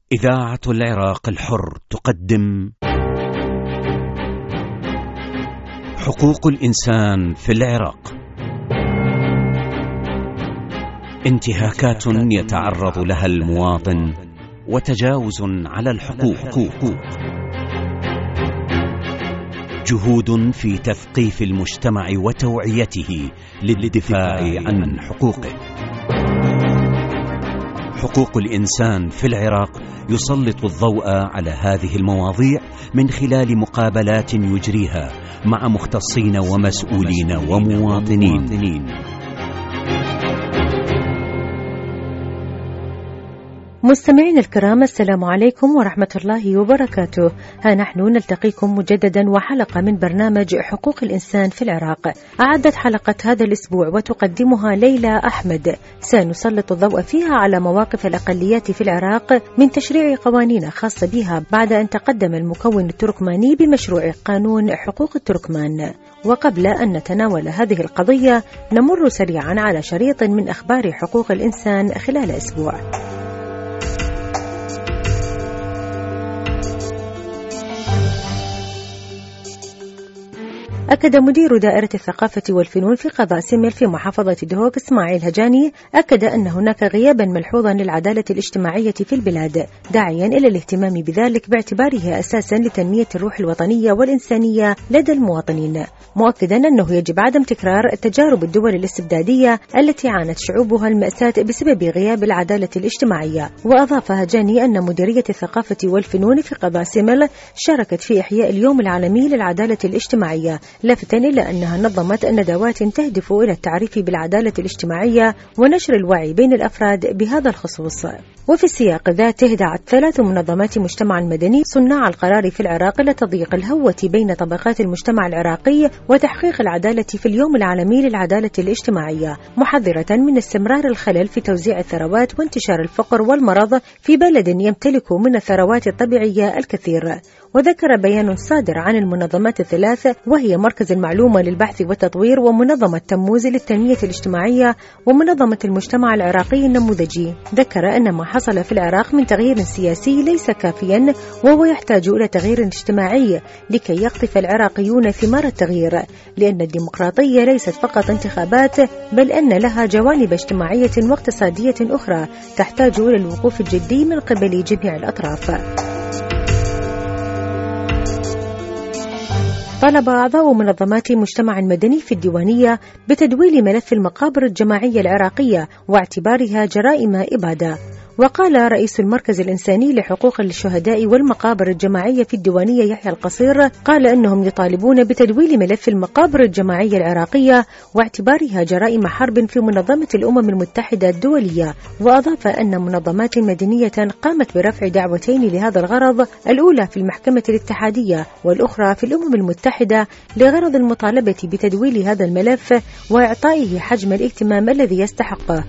إذاعة العراق الحر تقدم حقوق الإنسان في العراق. انتهاكات يتعرض لها المواطن وتجاوز على الحقوق، جهود في تثقيف المجتمع وتوعيته للدفاع عن حقوقه. حقوق الإنسان في العراق يسلط الضوء على هذه المواضيع من خلال مقابلات يجريها مع مختصين ومسؤولين ومواطنين. مستمعين الكرام، السلام عليكم ورحمة الله وبركاته. ها نحن نلتقيكم مجددا وحلقة من برنامج حقوق الإنسان في العراق. أعدت حلقة هذا الأسبوع وتقدمها ليلى أحمد، سنسلط الضوء فيها على مواقف الأقليات في العراق من تشريع قوانين خاصة بها بعد أن تقدم المكون التركماني بمشروع قانون حقوق التركمان. وقبل أن نتناول هذه القضية نمر سريعا على شريط من أخبار حقوق الإنسان خلال أسبوع. أكد مدير دائرة الثقافة والفنون في قضاء سمل في محافظة دهوك إسماعيل هجاني أن هناك غيابا ملحوظا للعدالة الاجتماعية في البلاد، داعيا إلى الاهتمام بذلك باعتباره أساسا لتنمية الروح الوطنية والإنسانية لدى المواطنين، مؤكدا أنه يجب عدم تكرار تجارب الدول الاستبدادية التي عانت شعوبها المأساة بسبب غياب العدالة الاجتماعية. وأضاف هجاني أن مديرية الثقافة والفنون في قضاء سمل شاركت في إحياء اليوم العالمي للعدالة الاجتماعية، لافتا إلى أنها نظمت ندوات تهدف إلى التعريف بالعدالة الاجتماعية ونشر الوعي بين الأفراد بهذا الخصوص. وفي السياق ذاته دعت 3 منظمات مجتمع مدني صناع القرار في العراق لتضييق الهوة بين طبقات المجتمع العراقي وتحقيق العدالة في اليوم العالمي للعدالة الاجتماعية، محذرة من استمرار الخلل في توزيع الثروات وانتشار الفقر والمرض في بلد يمتلك من الثروات الطبيعية الكثير. وذكر بيان صادر عن المنظمات الثلاث وهي مركز المعلومة للبحث والتطوير ومنظمة تموز للتنمية الاجتماعية ومنظمة المجتمع العراقي النموذجي، ذكر أن ما حصل في العراق من تغيير سياسي ليس كافيا وهو يحتاج إلى تغيير اجتماعي لكي يقطف العراقيون ثمار التغيير، لأن الديمقراطية ليست فقط انتخابات بل أن لها جوانب اجتماعية واقتصادية أخرى تحتاج إلى الوقوف الجدي من قبل جميع الأطراف. طلب أعضاء منظمات المجتمع المدني في الديوانية بتدويل ملف المقابر الجماعية العراقية واعتبارها جرائم إبادة. وقال رئيس المركز الإنساني لحقوق الشهداء والمقابر الجماعية في الديوانية يحيى القصير قال أنهم يطالبون بتدويل ملف المقابر الجماعية العراقية واعتبارها جرائم حرب في منظمة الأمم المتحدة الدولية. وأضاف أن منظمات مدنية قامت برفع دعوتين لهذا الغرض، الأولى في المحكمة الاتحادية والأخرى في الأمم المتحدة، لغرض المطالبة بتدويل هذا الملف وإعطائه حجم الاهتمام الذي يستحقه.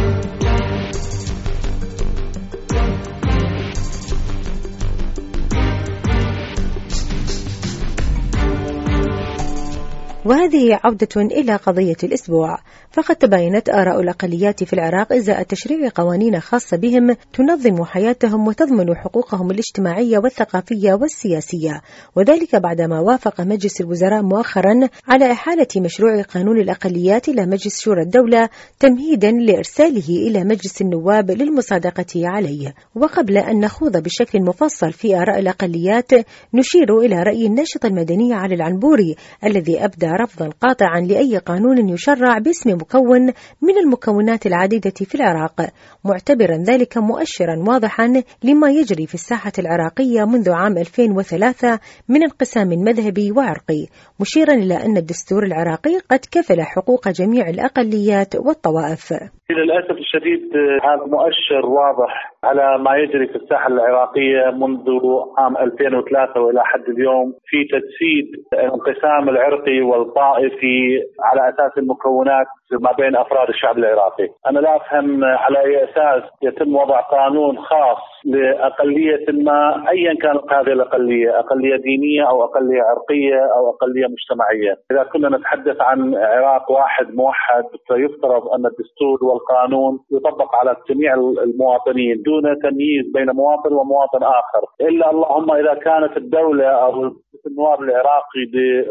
وهذه عودة إلى قضية الأسبوع، فقد تباينت آراء الأقليات في العراق إزاء تشريع قوانين خاصة بهم تنظم حياتهم وتضمن حقوقهم الاجتماعية والثقافية والسياسية، وذلك بعدما وافق مجلس الوزراء مؤخرا على إحالة مشروع قانون الأقليات إلى مجلس شورى الدولة تمهيدا لإرساله إلى مجلس النواب للمصادقة عليه. وقبل أن نخوض بشكل مفصل في آراء الأقليات نشير إلى رأي الناشط المدني علي العنبوري الذي أبدى رفضا قاطعا لأي قانون يشرع باسم مكون من المكونات العديدة في العراق، معتبرا ذلك مؤشرا واضحا لما يجري في الساحة العراقية منذ عام 2003 من انقسام مذهبي وعرقي، مشيرا إلى أن الدستور العراقي قد كفل حقوق جميع الأقليات والطوائف. للأسف الشديد هذا مؤشر واضح على ما يجري في الساحة العراقية منذ عام 2003 وإلى حد اليوم في تجسيد الانقسام العرقي والطائفي على أساس المكونات ما بين أفراد الشعب العراقي. أنا لا أفهم على أي أساس يتم وضع قانون خاص لأقلية ما، أيا كانت هذه الأقلية، أقلية دينية أو أقلية عرقية أو أقلية مجتمعية. إذا كنا نتحدث عن عراق واحد موحد فيفترض أن الدستور والقانون يطبق على جميع المواطنين دون تمييز بين مواطن ومواطن آخر، إلا اللهم إذا كانت الدولة أو النواب العراقي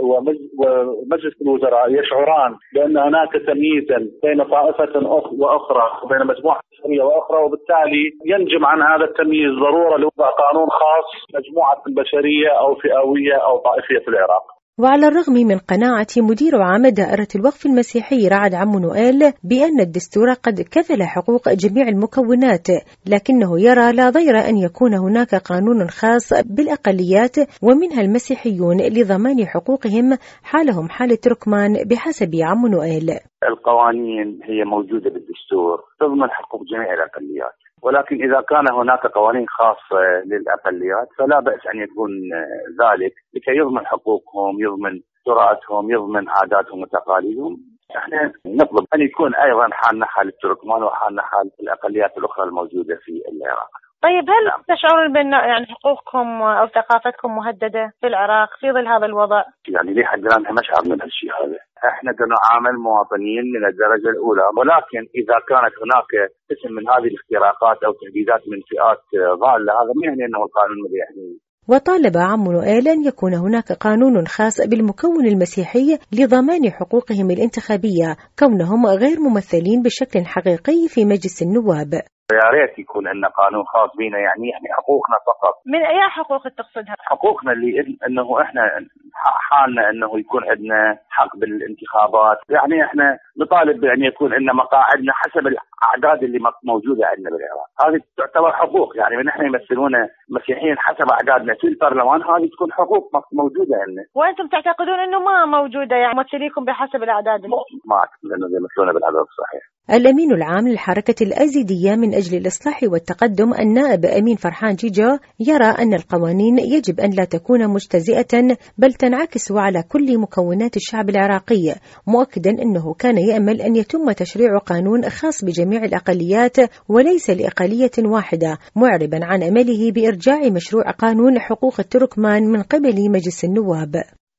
ومجلس الوزراء يشعران بأن هناك تمييزا بين طائفة وأخرى وبين مجموعة بشرية وأخرى، وبالتالي ينجم عن هذا التمييز ضرورة لوضع قانون خاص مجموعة بشرية أو فئوية أو طائفية في العراق. وعلى الرغم من قناعة مدير عام دائرة الوقف المسيحي رعد عمو نويل بأن الدستور قد كفل حقوق جميع المكونات، لكنه يرى لا ضير أن يكون هناك قانون خاص بالأقليات ومنها المسيحيون لضمان حقوقهم حالهم حال التركمان بحسب عمو نويل. القوانين هي موجودة بالدستور تضمن حقوق جميع الأقليات، ولكن إذا كان هناك قوانين خاصة للأقليات فلا بأس أن يكون ذلك لكي يضمن حقوقهم، يضمن تراثهم، يضمن عاداتهم وتقاليدهم. احنا نطلب أن يكون أيضا حالنا حال التركمان وحالنا حال الأقليات الأخرى الموجودة في العراق. طيب هل تشعرون بأن يعني حقوقكم أو ثقافتكم مهددة في العراق في ظل هذا الوضع؟ يعني ليه حد الآن ما شعر من هالشيء هذا؟ احنا نعامل مواطنين من الدرجة الأولى، ولكن إذا كانت هناك قسم من هذه الاختراقات أو تهديدات من فئات ضالة هذا ما يعني أنه القانون ما يحميه. وطالب عمو نويل أن يكون هناك قانون خاص بالمكون المسيحي لضمان حقوقهم الانتخابية كونهم غير ممثلين بشكل حقيقي في مجلس النواب. يا ريت يكون عندنا قانون خاص بينا، يعني حقوقنا فقط. من أي حقوق تقصدها؟ حقوقنا اللي انه احنا حالنا انه يكون عندنا حق بالانتخابات، يعني احنا نطالب بان يكون عندنا مقاعدنا حسب الاعداد اللي موجوده عندنا بالعراق. هذه تعتبر حقوق، يعني من احنا يمثلونا مسيحيين حسب اعدادنا في البرلمان، هذه تكون حقوق موجوده عندنا. وانتم تعتقدون انه ما موجوده يعني ممثليكم بحسب الاعداد؟ ما اعتقد انه يمثلونا بالعدد الصحيح. الأمين العام للحركة الأزيدية من أجل الإصلاح والتقدم النائب أمين فرحان جيجو يرى أن القوانين يجب أن لا تكون مجتزئة بل تنعكس على كل مكونات الشعب العراقي، مؤكدا أنه كان يأمل أن يتم تشريع قانون خاص بجميع الأقليات وليس لأقلية واحدة، معربا عن أمله بإرجاع مشروع قانون حقوق التركمان من قبل مجلس النواب.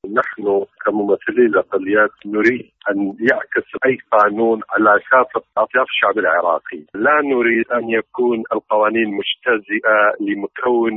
نحن كممثلي الأقليات نريد أن يعكس أي قانون على كافة أطياف الشعب العراقي، لا نريد أن يكون القوانين مجتزئة لمكون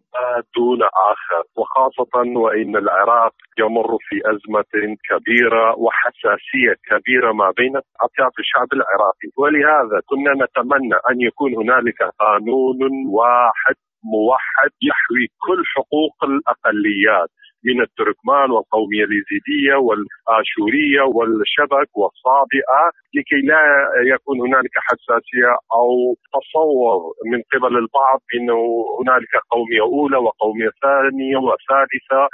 دون آخر، وخاصة وإن العراق يمر في أزمة كبيرة وحساسية كبيرة ما بين أطياف الشعب العراقي، ولهذا كنا نتمنى أن يكون هنالك قانون واحد موحد يحوي كل حقوق الأقليات من التركمان والقومية اليزيدية والآشورية والشبك والصابئة، لكي لا يكون هنالك حساسية أو تصور من قبل البعض أنه هنالك قومية أولى وقومية ثانية وثالثة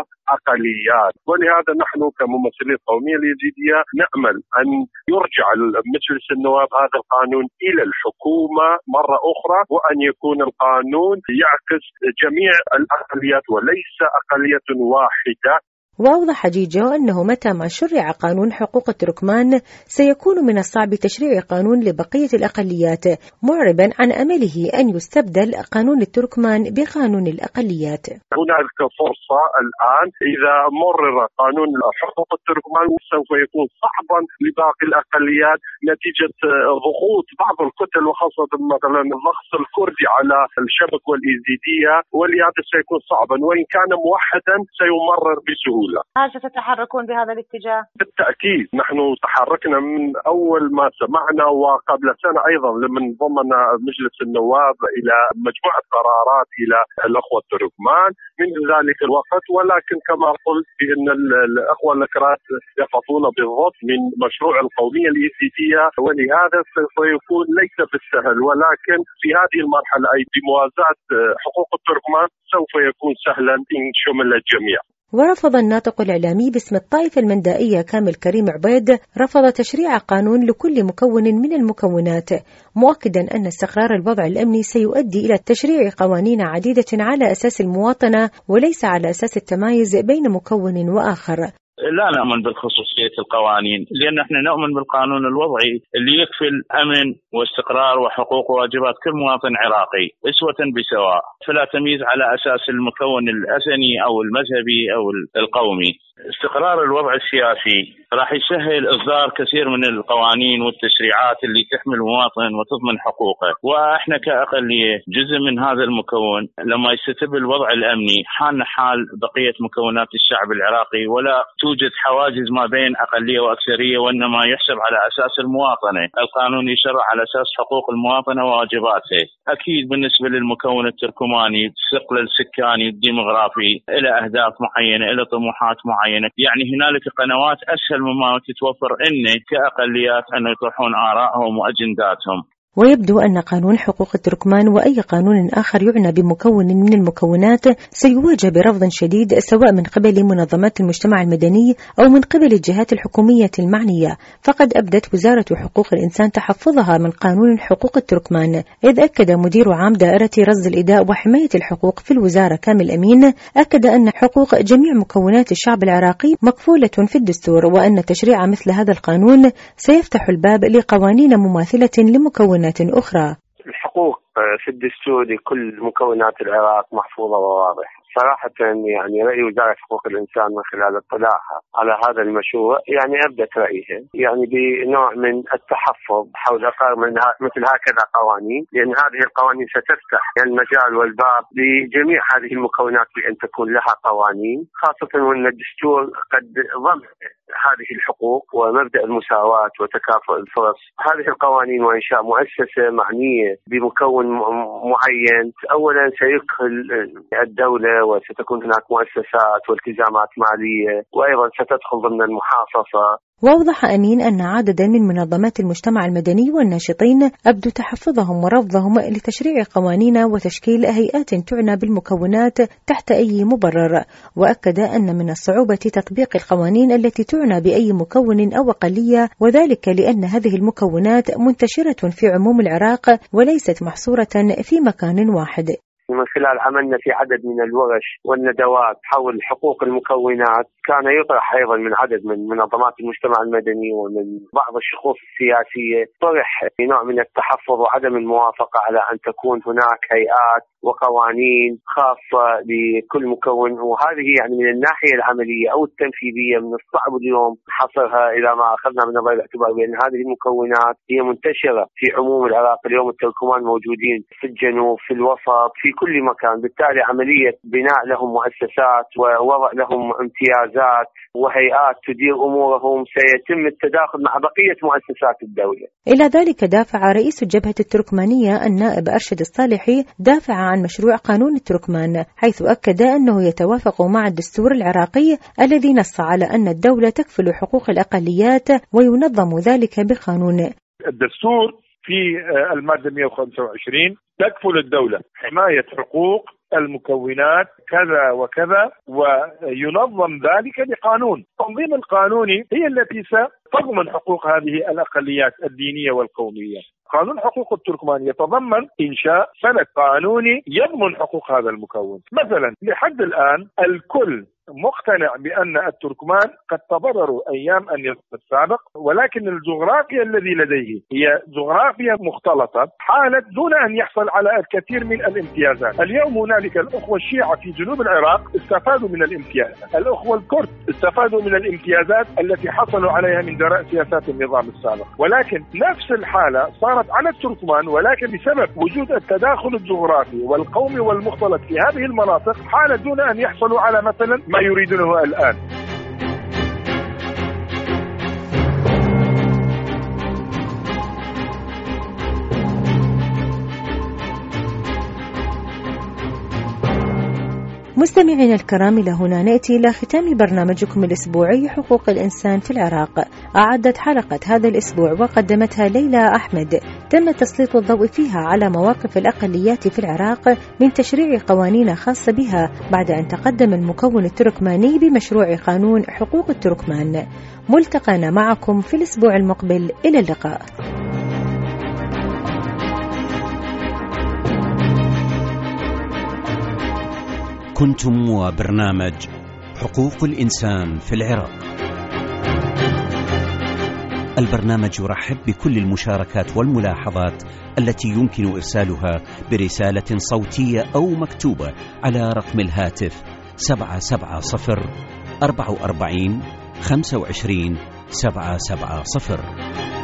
وأقليات. ولهذا نحن كممثلي القومية اليزيدية نأمل أن يرجع مجلس النواب هذا القانون إلى الحكومة مرة أخرى، وأن يكون القانون يعكس جميع الأقليات وليس أقلية واحدة. وأوضح جيجو أنه متى ما شرع قانون حقوق التركمان سيكون من الصعب تشريع قانون لبقية الأقليات، معربا عن أمله أن يستبدل قانون التركمان بقانون الأقليات. هناك فرصة الآن إذا مرر قانون حقوق التركمان سوف يكون صعبا لباقي الأقليات نتيجة ضغوط بعض الكتل وخاصة مثلا النقص الكردي على الشبك والإيزيدية، ولهذا سيكون صعبا، وإن كان موحدا سيمرر بسهولة. هل ستتحركون بهذا الاتجاه؟ بالتأكيد نحن تحركنا من أول ما سمعنا، وقبل سنة أيضا لمن ضمن مجلس النواب إلى مجموعة قرارات إلى الأخوة التركمان من ذلك الوقت، ولكن كما قلت بأن الأخوة الأكراد يقفون بالضبط من مشروع القومية اليزيدية، ولهذا سوف يكون ليس بالسهل، ولكن في هذه المرحلة أي بموازاة حقوق التركمان سوف يكون سهلا إن شمل الجميع. ورفض الناطق الإعلامي باسم الطائفة المندائية كامل كريم عبيد رفض تشريع قانون لكل مكون من المكونات، مؤكدا أن استقرار الوضع الأمني سيؤدي إلى تشريع قوانين عديدة على أساس المواطنة وليس على أساس التمايز بين مكون وآخر. لا نؤمن بالخصوصية القوانين، لأن احنا نؤمن بالقانون الوضعي اللي يكفل أمن واستقرار وحقوق وواجبات كل مواطن عراقي أسوة بسواء، فلا تمييز على أساس المكون الأثني أو المذهبي أو القومي. استقرار الوضع السياسي راح يسهل إصدار كثير من القوانين والتشريعات اللي تحمي المواطن وتضمن حقوقه، وإحنا كأقلية جزء من هذا المكون. لما يستتب الوضع الأمني حالنا حال بقية مكونات الشعب العراقي، ولا توجد حواجز ما بين أقلية وأكثرية، وإنما يحسب على أساس المواطنة. القانون يشرع على أساس حقوق المواطنة وواجباته. أكيد بالنسبة للمكون التركماني الثقل السكاني الديمغرافي إلى أهداف معينة، إلى طموحات معينة، يعني هنالك قنوات أسهل مما تتوفر إن كأقليات أن يطرحون آرائهم وأجنداتهم. ويبدو أن قانون حقوق التركمان وأي قانون آخر يعنى بمكون من المكونات سيواجه برفض شديد، سواء من قبل منظمات المجتمع المدني أو من قبل الجهات الحكومية المعنية. فقد أبدت وزارة حقوق الإنسان تحفظها من قانون حقوق التركمان، إذ أكد مدير عام دائرة رصد الإداء وحماية الحقوق في الوزارة كامل أمين أكد أن حقوق جميع مكونات الشعب العراقي مكفولة في الدستور، وأن تشريع مثل هذا القانون سيفتح الباب لقوانين مماثلة لمكونات أخرى. الحقوق في الدستور لكل مكونات العراق محفوظة وواضحة. صراحة يعني رأي وزارة حقوق الإنسان من خلال اطلاعها على هذا المشروع يعني أبدت رأيها يعني بنوع من التحفظ حول إقرار مثل هكذا قوانين، لأن هذه القوانين ستفتح المجال والباب لجميع هذه المكونات بأن تكون لها قوانين، خاصة وأن الدستور قد ضم هذه الحقوق ومبدأ المساواة وتكافؤ الفرص. هذه القوانين وإنشاء مؤسسة معنية بمكون معين أولا سيدخل الدولة وستكون هناك مؤسسات والتزامات مالية، وأيضا ستدخل ضمن المحافظة. وأوضح أمين أن عددا من منظمات المجتمع المدني والناشطين أبدوا تحفظهم ورفضهم لتشريع قوانين وتشكيل هيئات تعنى بالمكونات تحت أي مبرر، وأكد أن من الصعوبة تطبيق القوانين التي تعنى بأي مكون أو أقلية، وذلك لأن هذه المكونات منتشرة في عموم العراق وليست محصورة في مكان واحد. من خلال عملنا في عدد من الورش والندوات حول حقوق المكونات كان يطرح أيضا من عدد من منظمات المجتمع المدني ومن بعض الشخوص السياسية طرح نوع من التحفظ وعدم الموافقة على أن تكون هناك هيئات وقوانين خاصة لكل مكون، وهذه يعني من الناحية العملية أو التنفيذية من الصعب اليوم حصرها إلى ما أخذنا من نظر الاعتبار بأن هذه المكونات هي منتشرة في عموم العراق. اليوم التركمان موجودين في الجنوب في الوسط في كل مكان، بالتالي عملية بناء لهم مؤسسات ووضع لهم امتيازات وهيئات تدير أمورهم سيتم التداخل مع بقية مؤسسات الدولة. إلى ذلك دافع رئيس الجبهة التركمانية النائب أرشد الصالحي دافع عن مشروع قانون التركمان، حيث أكد أنه يتوافق مع الدستور العراقي الذي نص على أن الدولة تكفل حقوق الأقليات وينظم ذلك بقانون. الدستور في المادة 125 تكفل الدولة حماية حقوق المكونات كذا وكذا، وينظم ذلك بقانون. التنظيم القانوني هي التي ستضمن حقوق هذه الأقليات الدينية والقومية. قانون حقوق التركمان يتضمن إنشاء سند قانوني يضمن حقوق هذا المكون. مثلا لحد الآن الكل مقتنع بأن التركمان قد تضرروا أيام النظام السابق، ولكن الجغرافيا الذي لديه هي جغرافيا مختلطة حالت دون أن يحصل على الكثير من الامتيازات. اليوم هنالك الأخوة الشيعة في جنوب العراق استفادوا من الامتيازات، الأخوة الكرد استفادوا من الامتيازات التي حصلوا عليها من جراء سياسات النظام السابق، ولكن نفس الحالة صارت على التركمان، ولكن بسبب وجود التداخل الجغرافي والقومي والمختلط في هذه المناطق حالت دون أن يحصلوا على مثلا ما يريدونه الآن. مستمعينا الكرام، إلى هنا نأتي إلى ختام برنامجكم الأسبوعي حقوق الإنسان في العراق. أعدت حلقة هذا الأسبوع وقدمتها ليلى أحمد. تم تسليط الضوء فيها على مواقف الأقليات في العراق من تشريع قوانين خاصة بها بعد أن تقدم المكون التركماني بمشروع قانون حقوق التركمان. ملتقانا معكم في الأسبوع المقبل، إلى اللقاء. كنتم وبرنامج حقوق الإنسان في العراق. البرنامج يرحب بكل المشاركات والملاحظات التي يمكن إرسالها برسالة صوتية أو مكتوبة على رقم الهاتف 770 44 25 770.